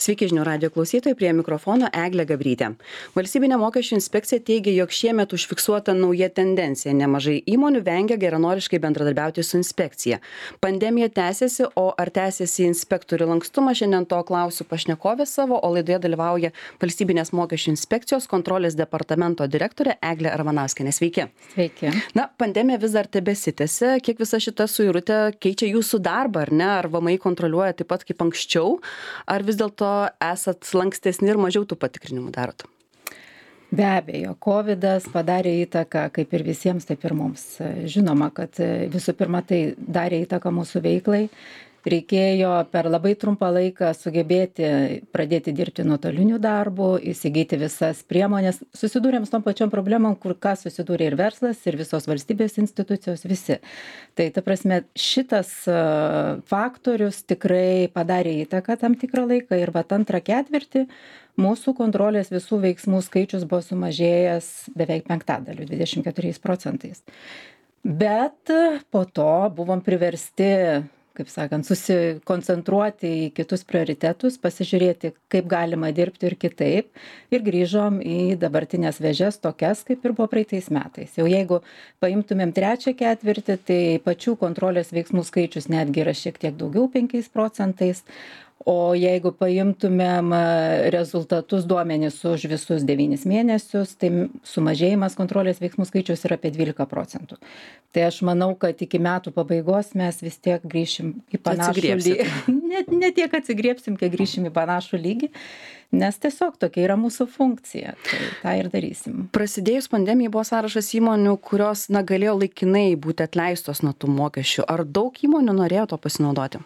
Sveiki žinių radijo klausytojai, prie mikrofono Eglė Gabrytė. Valstybinė mokesčių inspekcija teigia, jog šiemet užfiksuota nauja tendencija. Nemažai įmonių vengia geranoriškai bendradarbiauti su inspekcija. Pandemija tęsiasi, o ar tęsiasi inspektorių lankstumą, šiandien to klausiu pašnekovės savo, o laidoje dalyvauja Valstybinės mokesčių inspekcijos kontrolės departamento direktorė Eglė Armanauskienė. Sveiki. Sveiki. Na, pandemija vis dar tebesitęsia. Kiek visa šita suirutė keičia jūsų darbą, ar ne? Ar VMI kontroliuoja taip pat kaip anksčiau? Ar vis dėlto esat lankstesni ir mažiau tų patikrinimų darot? Be abejo, COVID padarė įtaką kaip ir visiems, taip ir mums. Žinoma, kad visų pirma tai darė įtaką mūsų veiklai. Reikėjo per labai trumpą laiką sugebėti pradėti dirbti nuotoliniu darbu, įsigyti visas priemonės. Susidūrėm su tom pačiom problemom, kur ką susidūrė ir verslas, ir visos valstybės institucijos, visi. Tai ta prasme, šitas faktorius tikrai padarė įtaką tam tikrą laiką ir vat antrą ketvirtį mūsų kontrolės visų veiksmų skaičius buvo sumažėjęs beveik 5%, 24%. Bet po to buvom priversti, kaip sakant, susikoncentruoti į kitus prioritetus, pasižiūrėti, kaip galima dirbti ir kitaip. Ir grįžom į dabartinės vėžes tokias, kaip ir buvo praeitais metais. Jau jeigu paimtumėm trečią ketvirtį, tai pačių kontrolės veiksmų skaičius netgi yra šiek tiek daugiau 5%. O jeigu paimtumėm rezultatus duomenis už visus 9 mėnesius, tai sumažėjimas kontrolės veiksmų skaičius yra apie 12%. Tai aš manau, kad iki metų pabaigos mes vis tiek grįšim į panašų lygį. Ne tiek atsigriebsim, kiek grįšim į panašų lygį, nes tiesiog tokia yra mūsų funkcija. Tai tą ir darysim. Prasidėjus pandemijai buvo sąrašas įmonių, kurios galėjo laikinai būti atleistos nuo tų mokesčių. Ar daug įmonių norėjo to pasinaudoti?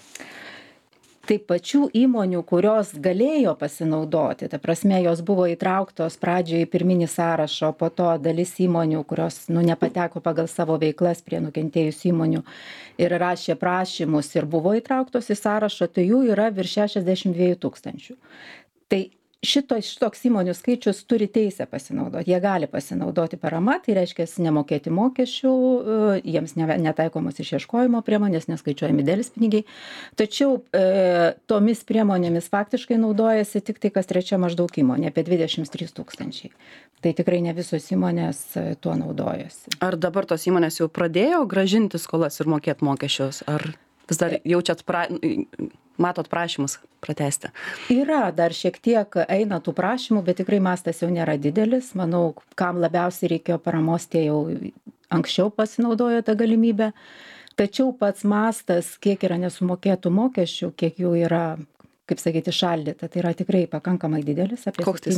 Tai pačių įmonių, kurios galėjo pasinaudoti, ta prasme, jos buvo įtrauktos pradžioje į pirminį sąrašą, po to dalis įmonių, kurios nepateko pagal savo veiklas prie nukentėjusių įmonių ir rašė prašymus ir buvo įtrauktos į sąrašą, tai jų yra virš 62 000. Tai šitoks įmonių skaičius turi teisę pasinaudoti. Jie gali pasinaudoti parama, tai reiškia nemokėti mokesčių, jiems netaikomos išieškojimo priemonės, neskaičiuojami delspinigiai. Tačiau tomis priemonėmis faktiškai naudojasi tik tai kas trečia maždaug įmonė, apie 23 000. Tai tikrai ne visos įmonės tuo naudojasi. Ar dabar tos įmonės jau pradėjo grąžinti skolas ir mokėti mokesčius? Ar vis dar jaučiat matot prašymus pratęsti? Yra, dar šiek tiek eina tų prašymų, bet tikrai mastas jau nėra didelis. Manau, kam labiausiai reikėjo paramos, tie jau anksčiau pasinaudojo tą galimybę. Tačiau pats mastas, kiek yra nesumokėtų mokesčių, kiek jų yra, kaip sakyti, šaldyta, tai yra tikrai pakankamai didelis.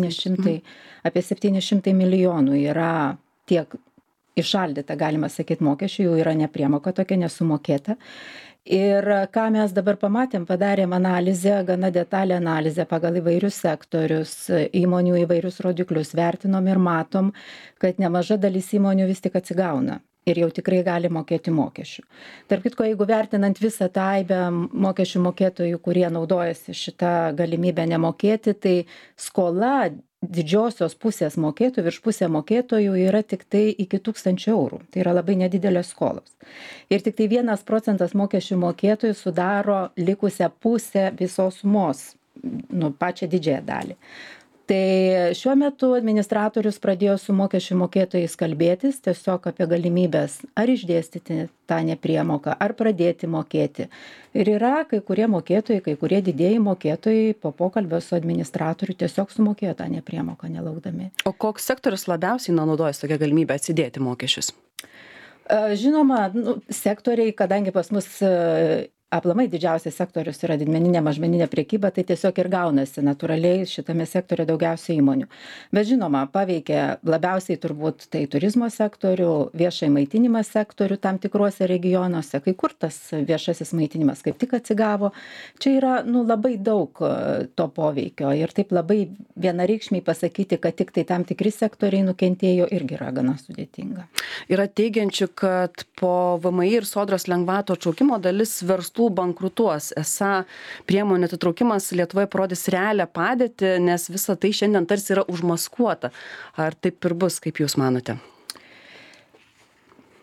Apie 700 milijonų yra tiek iššaldyta, galima sakyti, mokesčių, jau yra nepriemoka tokia nesumokėta. Ir ką mes dabar padarėm analizę, gana detalę analizę pagal įvairius sektorius, įmonių įvairius rodiklius vertinom ir matom, kad nemaža dalis įmonių vis tik atsigauna ir jau tikrai gali mokėti mokesčių. Tarp kitko, jeigu vertinant visą tą aibę mokesčių mokėtojų, kurie naudojasi šitą galimybę nemokėti, tai skola didžiosios pusės mokėtojų, virš pusė mokėtojų yra tik tai iki 1000 eurų. Tai yra labai nedidelės skolos. Ir tik tai 1% mokesčių mokėtojų sudaro likusią pusę visos sumos, pačią didžiąją dalį. Tai šiuo metu administratorius pradėjo su mokesčių mokėtojais kalbėtis tiesiog apie galimybės ar išdėstyti tą nepriemoką, ar pradėti mokėti. Ir yra kai kurie mokėtojai, kai kurie didieji mokėtojai po pokalbio su administratoriu tiesiog sumokėjo tą nepriemoką nelaukdami. O koks sektorius labiausiai naudojasi tokią galimybę atsidėti mokesčius? Žinoma, sektoriai, kadangi pas mus aplamai didžiausias sektorius yra didmeninė, mažmeninė prekyba, tai tiesiog ir gaunasi natūraliai šitame sektoriuje daugiausiai įmonių. Bet žinoma, paveikia labiausiai turbūt tai turizmo sektorių, viešai maitinimą sektorių tam tikruose regionuose, kai kur tas viešasis maitinimas kaip tik atsigavo. Čia yra labai daug to poveikio ir taip labai vienareikšmiai pasakyti, kad tik tai tam tikri sektoriai nukentėjo, irgi yra gana sudėtinga. Yra teigiančių, kad po VMI ir Sodros lengvatų atšaukimo dalis verslų bankrutuos. Esą priemonių atitraukimas Lietuvoje parodys realią padėtį, nes visa tai šiandien tarsi yra užmaskuota. Ar taip ir bus, kaip jūs manote?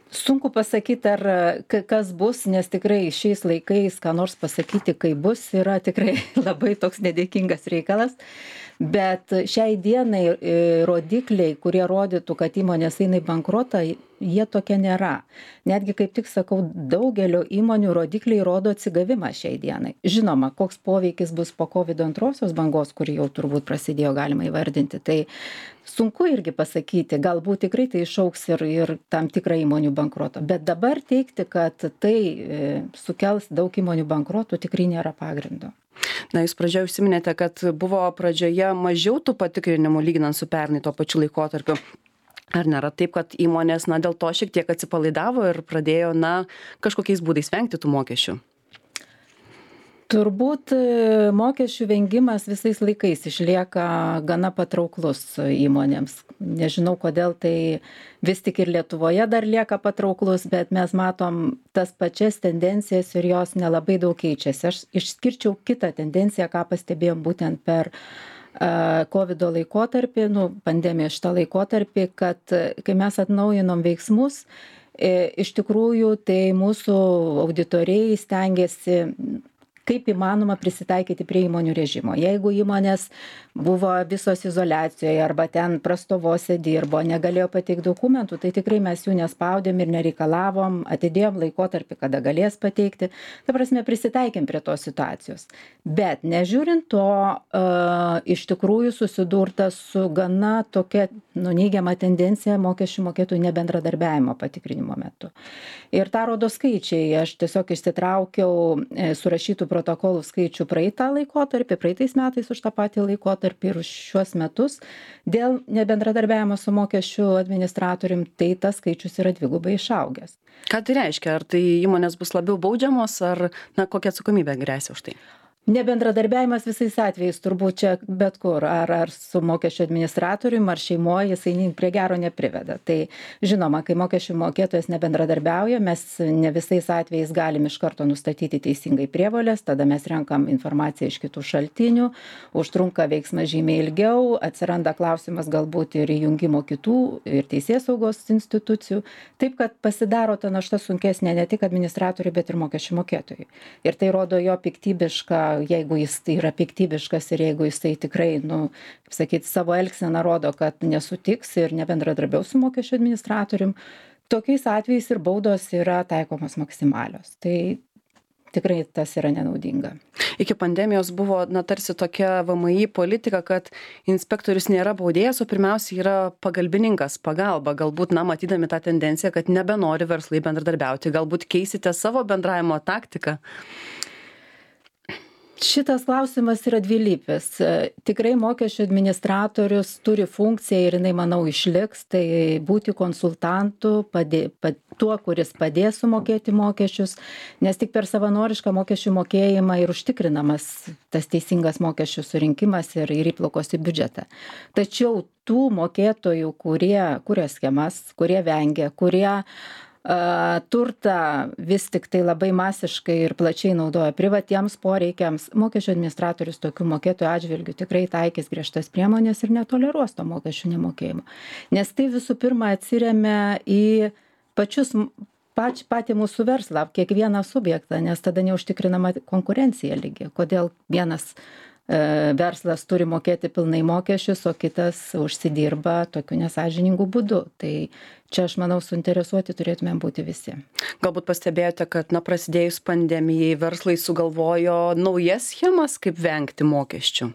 Sunku pasakyti, ar kas bus, nes tikrai šiais laikais, ką nors pasakyti, kai bus, yra tikrai labai toks nedėkingas reikalas. Bet šiai dienai rodikliai, kurie rodytų, kad įmonės eina į bankrotą, jie tokie nėra. Netgi, kaip tik sakau, daugelio įmonių rodikliai rodo atsigavimą šiai dienai. Žinoma, koks poveikis bus po COVID antrosios bangos, kuri jau turbūt prasidėjo, galima įvardinti. Tai sunku irgi pasakyti, galbūt tikrai tai išauks ir tam tikrą įmonių bankroto. Bet dabar teikti, kad tai sukels daug įmonių bankrotų, tikrai nėra pagrindo. Na, jūs pradžioje užsiminėte, kad buvo pradžioje mažiau tų patikrinimų lyginant su pernai tuo pačiu laikotarpiu. Ar nėra taip, kad įmonės, dėl to šiek tiek atsipalaidavo ir pradėjo, kažkokiais būdais vengti tų mokesčių? Turbūt mokesčių vengimas visais laikais išlieka gana patrauklus įmonėms. Nežinau, kodėl tai vis tik ir Lietuvoje dar lieka patrauklus, bet mes matom tas pačias tendencijas ir jos nelabai daug keičiasi. Aš išskirčiau kitą tendenciją, ką pastebėjom būtent per COVID laikotarpį, pandemijos šitą laikotarpį, kad kai mes atnaujinom veiksmus, iš tikrųjų tai mūsų auditoriai stengiasi kaip įmanoma prisitaikyti prie įmonių režimo. Jeigu įmonės buvo visos izoliacijoje arba ten prastovose dirbo, negalėjo pateikti dokumentų, tai tikrai mes jų nespaudėm ir nereikalavom, atidėjom laikotarpį, kada galės pateikti. Ta prasme, prisitaikėm prie tos situacijos. Bet nežiūrint to, iš tikrųjų susidurta su gana tokia neigiama tendencija mokesčių mokėtojų nebendradarbiavimo patikrinimo metu. Ir tą rodo skaičiai. Aš tiesiog išsitraukiau surašytų protokolų skaičių praeitais metais už tą patį laikotarpį ir už šiuos metus. Dėl nebendradarbiavimo su mokesčių administratorium, tai tas skaičius yra dvigubai išaugęs. Ką tai reiškia? Ar tai įmonės bus labiau baudžiamos, ar kokia atsakomybė gresia už tai? Nebendradarbiavimas visais atvejais turbūt čia bet kur, ar su mokesčių administratorium, ar šeimoje, jisai prie gero nepriveda. Tai žinoma, kai mokesčių mokėtojas nebendradarbiauja, mes ne visais atvejais galim iš karto nustatyti teisingai prievolės, tada mes renkam informaciją iš kitų šaltinių, užtrunka veiksmas žymiai ilgiau, atsiranda klausimas galbūt ir įjungimo kitų ir teisėsaugos institucijų. Taip, kad pasidaro ta našta sunkesnė ne tik administratoriui, bet ir mokesčių mokėtojui. Ir tai rodo jo piktybišką, jeigu jis tai yra piktybiškas ir jeigu jis tai tikrai, kaip sakyti, savo elgseną rodo, kad nesutiks ir nebendradarbiaus su mokesčių administratorium, tokiais atvejais ir baudos yra taikomos maksimalios. Tai tikrai tas yra nenaudinga. Iki pandemijos buvo, tarsi tokia VMI politika, kad inspektorius nėra baudėjas, o pirmiausia yra pagalbininkas, pagalba. Galbūt, matydami tą tendenciją, kad nebenori verslai bendradarbiauti, galbūt keisite savo bendravimo taktiką. Šitas klausimas yra dvilypis. Tikrai mokesčių administratorius turi funkciją ir jinai, manau, išliks, tai būti konsultantu, tuo, kuris padės sumokėti mokesčius, nes tik per savanorišką mokesčių mokėjimą ir užtikrinamas tas teisingas mokesčių surinkimas ir įplaukos į biudžetą. Tačiau tų mokėtojų, kurie kuria schemas, kurie vengia, kurie turtą vis tik tai labai masiškai ir plačiai naudoja privatiems poreikiams, mokesčių administratorius tokių mokėtojų atžvilgių tikrai taikys griežtas priemonės ir netoleruos to mokesčių nemokėjimo. Nes tai visų pirma atsiremia į patį mūsų verslą, kiekvieną subjektą, nes tada neužtikrinama konkurencija lygi. Kodėl vienas verslas turi mokėti pilnai mokesčius, o kitas užsidirba tokiu nesąžiningu būdu. Tai čia, aš manau, suinteresuoti turėtumėm būti visi. Galbūt pastebėjote, kad prasidėjus pandemijai verslai sugalvojo naujas schemas, kaip vengti mokesčių?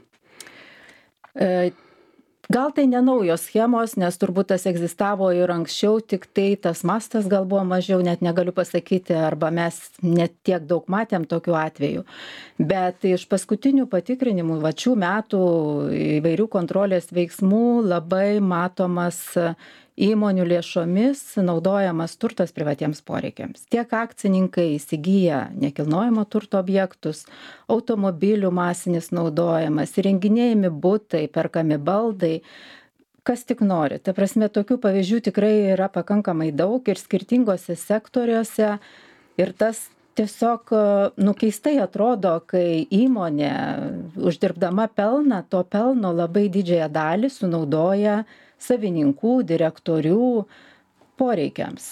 Gal tai ne naujos schemos, nes turbūt tas egzistavo ir anksčiau, tik tai tas mastas gal buvo mažiau, net negaliu pasakyti, arba mes net tiek daug matėm tokių atvejų. Bet iš paskutinių patikrinimų, šių metų įvairių kontrolės veiksmų labai matomas įmonių lėšomis naudojamas turtas privatiems poreikiams. Tiek akcininkai įsigyja nekilnojamo turto objektus, automobilių masinis naudojimas, įrenginėjami butai, perkami baldai, kas tik nori. Ta prasme, tokių pavyzdžių tikrai yra pakankamai daug ir skirtingose sektoriuose. Ir tas tiesiog keistai atrodo, kai įmonė uždirbdama pelną, to pelno labai didžiąją dalį sunaudoja savininkų, direktorių poreikiams.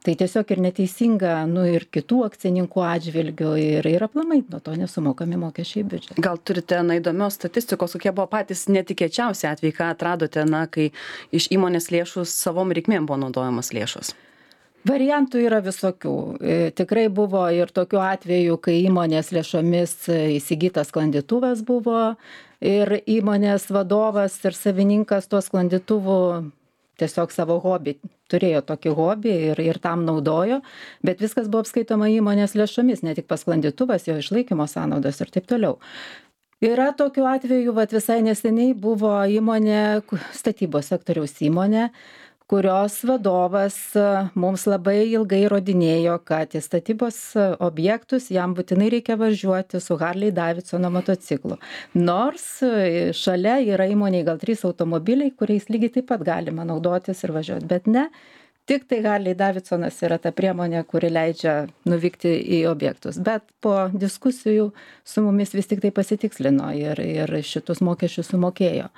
Tai tiesiog ir neteisinga, ir kitų akcininkų atžvilgių ir aplamai nuo to nesumokami mokesčiai į biudžetą. Gal turite įdomios statistikos, kokie buvo patys netikėčiausi atvejai, ką atradote, kai iš įmonės lėšų savom reikmėm buvo naudojamos lėšos? Variantų yra visokių. Tikrai buvo ir tokių atvejų, kai įmonės lėšomis įsigytas sklandytuvas buvo ir įmonės vadovas ir savininkas tuo sklandytuvu tiesiog savo hobį, turėjo tokį hobį ir tam naudojo, bet viskas buvo apskaitoma įmonės lėšomis, ne tik pasklandytuvas, jo išlaikymo sąnaudos ir taip toliau. Yra tokių atvejų, visai neseniai buvo įmonė, statybos sektoriaus įmonė, kurios vadovas mums labai ilgai įrodinėjo, kad į statybos objektus jam būtinai reikia važiuoti su Harley Davidsono motociklu. Nors šalia yra įmonėje gal 3 automobiliai, kuriais lygiai taip pat galima naudotis ir važiuoti, bet ne. Tik tai Harley Davidsonas yra ta priemonė, kuri leidžia nuvykti į objektus. Bet po diskusijų su mumis vis tik tai pasitikslino ir šitus mokesčius sumokėjo.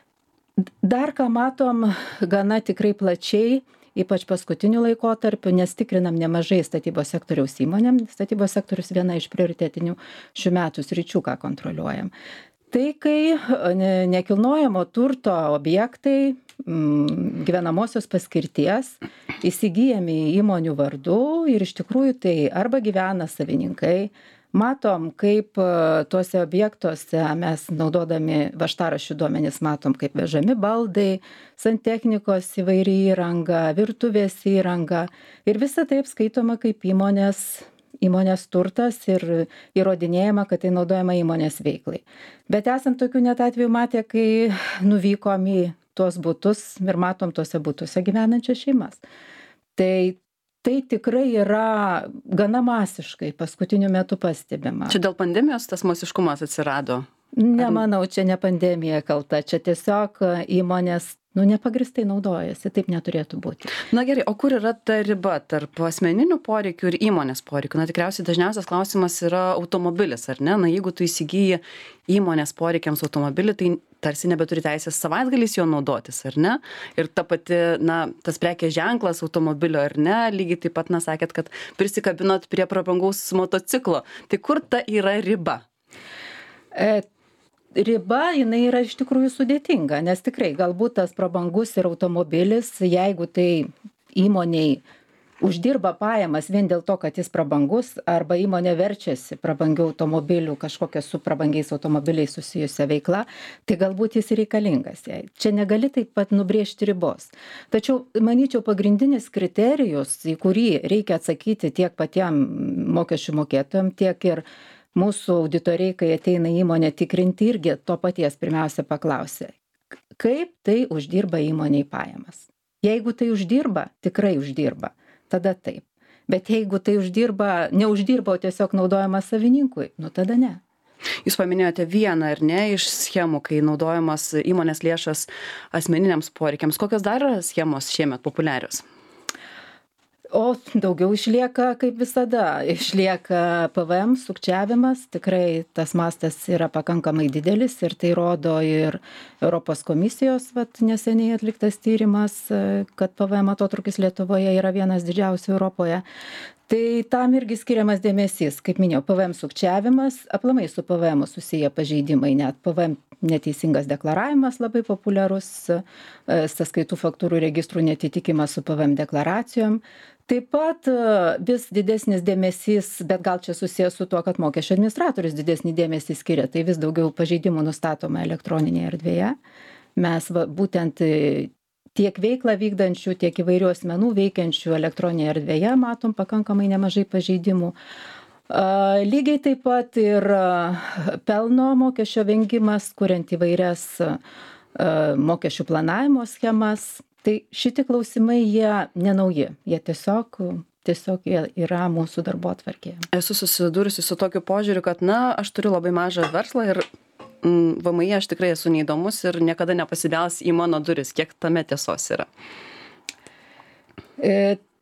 Dar ką matom gana tikrai plačiai, ypač paskutiniu laikotarpiu, nes tikrinam nemažai statybos sektoriaus įmonėm. Statybos sektorius viena iš prioritetinių šių metų sričių, ką kontroliuojam. Tai kai nekilnojamo turto objektai gyvenamosios paskirties įsigyjami įmonių vardu ir iš tikrųjų tai arba gyvena savininkai. Matom, kaip tuose objektuose mes naudodami važtaraščių duomenis matom, kaip vežami baldai, santechnikos įvairi įranga, virtuvės įranga ir visa tai apskaitoma kaip įmonės turtas ir įrodinėjama, kad tai naudojama įmonės veiklai. Bet esam tokių net atvejų matę, kai nuvykom į tuos butus ir matom tuose butuose gyvenančias šeimas. Tai tikrai yra gana masiškai paskutiniu metu pastebima. Čia dėl pandemijos tas masiškumas atsirado? Nemanau, čia ne pandemija kalta, čia tiesiog įmonės nepagristai naudojasi, taip neturėtų būti. Na gerai, o kur yra ta riba tarp asmeninių poreikių ir įmonės poreikių? Tikriausiai dažniausias klausimas yra automobilis, ar ne? Jeigu tu įsigyji įmonės poreikiams automobilį, tai tarsi nebeturi teisės savaitgaliais jo naudotis, ar ne? Ir ta pati, tas prekės ženklas automobilio, ar ne? Lygiai taip pat, sakėt, kad prisikabinot prie prabangaus motociklo. Tai kur ta yra riba? Riba, jinai yra iš tikrųjų sudėtinga, nes tikrai galbūt tas prabangus ir automobilis, jeigu tai įmoniai uždirba pajamas vien dėl to, kad jis prabangus, arba įmonė verčiasi prabangių automobilių, kažkokia su prabangiais automobiliais susijusia veikla, tai galbūt jis reikalingas jai. Čia negali taip pat nubrėžti ribos. Tačiau, manyčiau, pagrindinis kriterijus, į kurį reikia atsakyti tiek patiem mokesčių mokėtojam, tiek ir mūsų auditoriai, kai ateina įmonė tikrinti, irgi to paties pirmiausia paklausė, kaip tai uždirba įmoniai pajamas. Jeigu tai uždirba, tikrai uždirba, tada taip. Bet jeigu tai neuždirba, o tiesiog naudojama savininkui, tada ne. Jūs paminėjote vieną, ar ne, iš schemų, kai naudojamas įmonės lėšas asmeniniams poreikiams. Kokios dar yra schemos šiemet populiarios? O daugiau išlieka, kaip visada, išlieka PVM sukčiavimas, tikrai tas mastas yra pakankamai didelis ir tai rodo ir Europos komisijos neseniai atliktas tyrimas, kad PVM atotrūkis Lietuvoje yra vienas didžiausių Europoje. Tai tam irgi skiriamas dėmesys, kaip minėjau, PVM sukčiavimas, aplamai su PVM susiję pažeidimai, net PVM neteisingas deklaravimas labai populiarus, sąskaitų faktūrų registrų netitikimas su PVM deklaracijom. Taip pat vis didesnis dėmesys, bet gal čia susijęs su tuo, kad mokesčio administratorius didesnį dėmesį skiria, tai vis daugiau pažeidimų nustatoma elektroninėje erdvėje. Mes būtent tiek veiklą vykdančių, tiek įvairių asmenų veikiančių elektroninėje erdvėje matom pakankamai nemažai pažeidimų. Lygiai taip pat ir pelno mokesčio vengimas, kuriant įvairias mokesčių planavimo schemas. Tai šitie klausimai, jie nenauji, jie tiesiog jie yra mūsų darbotvarkėje. Esu susidūrusi su tokiu požiūriu, kad aš turiu labai mažą verslą ir VMI aš tikrai esu neįdomus ir niekada nepasidels į mano duris. Kiek tame tiesos yra?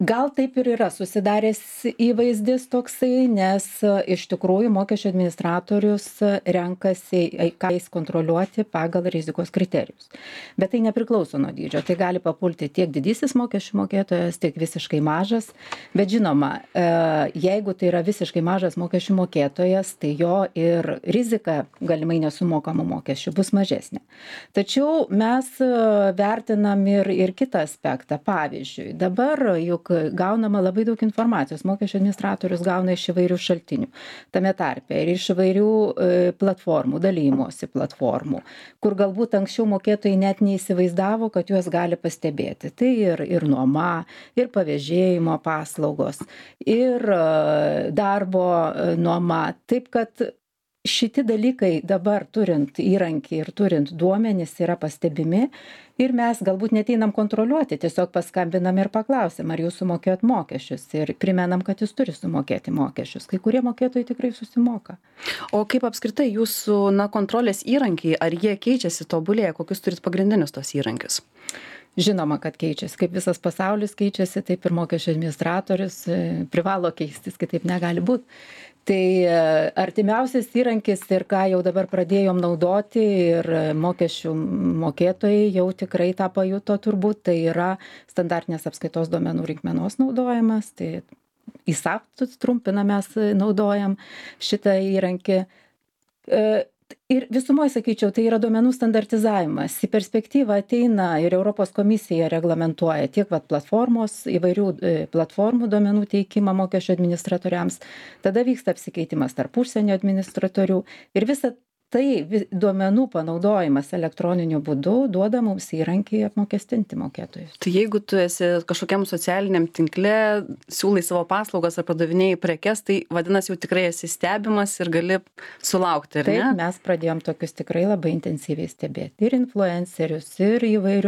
Gal taip ir yra susidaręs įvaizdis toksai, nes iš tikrųjų mokesčių administratorius renkasi, ką jis kontroliuoti pagal rizikos kriterijus. Bet tai nepriklauso nuo dydžio. Tai gali papulti tiek didysis mokesčių mokėtojas, tiek visiškai mažas. Bet žinoma, jeigu tai yra visiškai mažas mokesčių mokėtojas, tai jo ir rizika galimai nesumokamų mokesčių bus mažesnė. Tačiau mes vertinam ir kitą aspektą. Pavyzdžiui, dabar juk gaunama labai daug informacijos, mokesčių administratorius gauna iš įvairių šaltinių, tame tarpe ir iš įvairių platformų, dalymosi platformų, kur galbūt anksčiau mokėtojai net neįsivaizdavo, kad juos gali pastebėti. Tai ir nuoma, ir pavėžėjimo paslaugos, ir darbo nuoma. Taip kad šiti dalykai dabar turint įrankį ir turint duomenis yra pastebimi ir mes galbūt neteinam kontroliuoti, tiesiog paskambinam ir paklausim, ar jūs sumokėjot mokesčius ir primenam, kad jūs turi sumokėti mokesčius. Kai kurie mokėtojai tikrai susimoka. O kaip apskritai jūsų kontrolės įrankiai, ar jie keičiasi, tobulėja, kokius turit pagrindinius tos įrankius? Žinoma, kad keičiasi. Kaip visas pasaulis keičiasi, taip ir mokesčių administratorius privalo keistis, kitaip negali būti. Tai artimiausias įrankis ir ką jau dabar pradėjom naudoti ir mokesčių mokėtojai jau tikrai tą pajuto turbūt, tai yra standartinės apskaitos duomenų rinkmenos naudojimas. Tai ISAP trumpina mes naudojam šitą įrankį. Ir visumoje, sakyčiau, tai yra duomenų standartizavimas. Į perspektyvą ateina ir Europos komisija reglamentuoja tiek platformos, įvairių platformų duomenų teikimą mokesčių administratoriams. Tada vyksta apsikeitimas tarp užsienio administratorių ir visa tai duomenų panaudojimas elektroniniu būdu duoda mums įrankį apmokestinti mokėtojus. Tai jeigu tu esi kažkokiam socialiniam tinkle, siūlai savo paslaugas ar pardavinėjai prekes, tai vadinasi jau tikrai esi stebimas ir gali sulaukti, ar ne? Taip, mes pradėjom tokius tikrai labai intensyviai stebėti. Ir influencerius, ir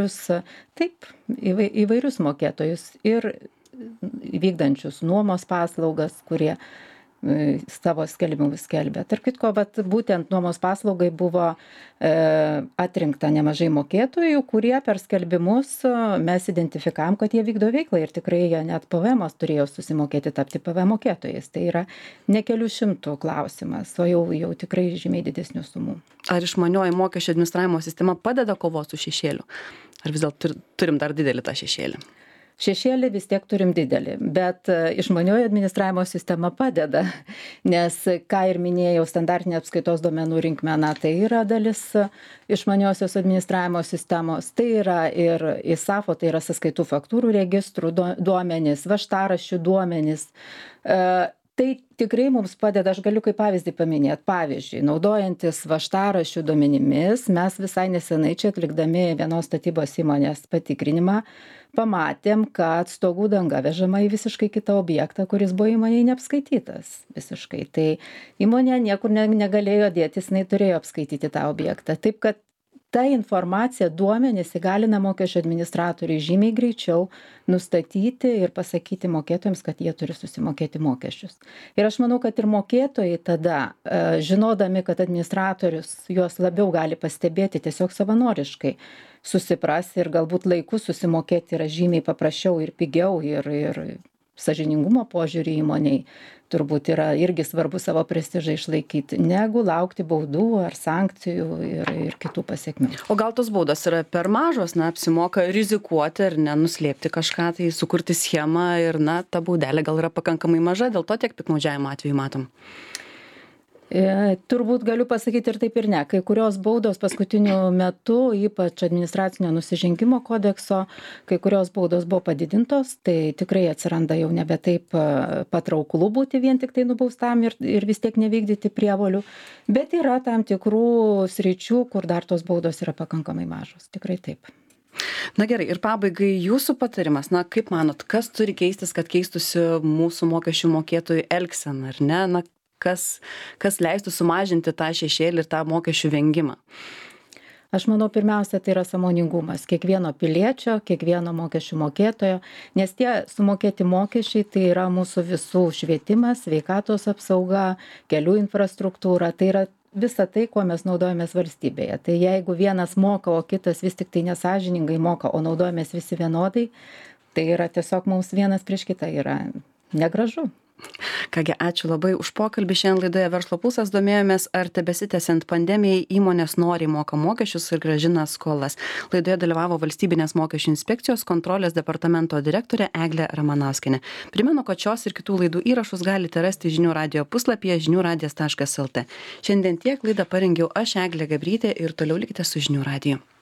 įvairius mokėtojus, ir vykdančius nuomos paslaugas, kurie savo skelbimus skelbia. Tarp kitko, būtent nuomos paslaugai buvo atrinkta nemažai mokėtojų, kurie per skelbimus mes identifikavom, kad jie vykdo veiklą ir tikrai jie net PVM-os turėjo susimokėti tapti PVM mokėtojais. Tai yra ne kelių šimtų klausimas, o jau tikrai žymiai didesnių sumų. Ar išmanioji mokesčių administravimo sistema padeda kovoti su šešėliu? Ar vis dėlto turim dar didelį tą šešėlį? Šešėlį vis tiek turim didelį, bet išmanioji administravimo sistema padeda, nes, ką ir minėjau, standartinė apskaitos duomenų rinkmena, tai yra dalis išmaniosios administravimo sistemos, tai yra ir ISAFO, tai yra sąskaitų faktūrų registrų duomenys, vaštaraščių duomenys. Tai tikrai mums padeda, aš galiu kaip pavyzdį paminėti. Pavyzdžiui, naudojantis vaštaraščių duomenimis, mes visai nesenai čia atlikdami vienos statybos įmonės patikrinimą, pamatėm, kad stogų danga vežama į visiškai kitą objektą, kuris buvo įmonėje neapskaitytas visiškai. Tai įmonė niekur negalėjo dėtis, jinai turėjo apskaityti tą objektą. Taip, kad ta informacija, duomenys įgalina mokesčių administratoriui žymiai greičiau nustatyti ir pasakyti mokėtojams, kad jie turi susimokėti mokesčius. Ir aš manau, kad ir mokėtojai tada, žinodami, kad administratorius juos labiau gali pastebėti tiesiog savanoriškai, susipras ir galbūt laiku susimokėti yra žymiai paprasčiau ir pigiau ir sąžiningumo požiūrį įmoniai turbūt yra irgi svarbu savo prestižą išlaikyti, negu laukti baudų ar sankcijų ir kitų pasiekmių. O gal tos baudos yra per mažos, apsimoka rizikuoti ar nuslėpti kažką, tai sukurti schemą ir ta baudelė gal yra pakankamai maža, dėl to tiek piktnaudžiavimo atvejų matom. Turbūt galiu pasakyti ir taip ir ne. Kai kurios baudos paskutiniu metu, ypač administracinio nusižengimo kodekso, kai kurios baudos buvo padidintos, tai tikrai atsiranda jau nebe taip patrauklu būti vien tik tai nubaustam ir vis tiek nevykdyti prievolių, bet yra tam tikrų sričių, kur dar tos baudos yra pakankamai mažos. Tikrai taip. Na gerai, ir pabaigai jūsų patarimas, kaip manot, kas turi keistis, kad keistųsi mūsų mokesčių mokėtojų elgsena, ar ne? Kas leistų sumažinti tą šešėlį ir tą mokesčių vengimą? Aš manau, pirmiausia, tai yra sąmoningumas kiekvieno piliečio, kiekvieno mokesčių mokėtojo, nes tie sumokėti mokesčiai tai yra mūsų visų švietimas, sveikatos apsauga, kelių infrastruktūra, tai yra visa tai, kuo mes naudojamės valstybėje. Tai jeigu vienas moka, o kitas vis tik tai nesąžiningai moka, o naudojamės visi vienodai, Tai yra tiesiog mums vienas prieš kitą yra negražu. Kągi, ačiū labai už pokalbį. Šiandien laidoje Verslo pulsas domėjomės, ar tebesitęsiant pandemijai įmonės noriai moka mokesčius ir grąžina skolas. Laidoje dalyvavo Valstybinės mokesčių inspekcijos kontrolės departamento direktorė Eglė Ramanauskienė. Primenu, kad šios ir kitų laidų įrašus galite rasti žinių radijo puslapyje žiniųradijas.lt. Šiandien tiek, laidą parengiau aš, Eglė Gabrytė, ir toliau likite su žinių radiju.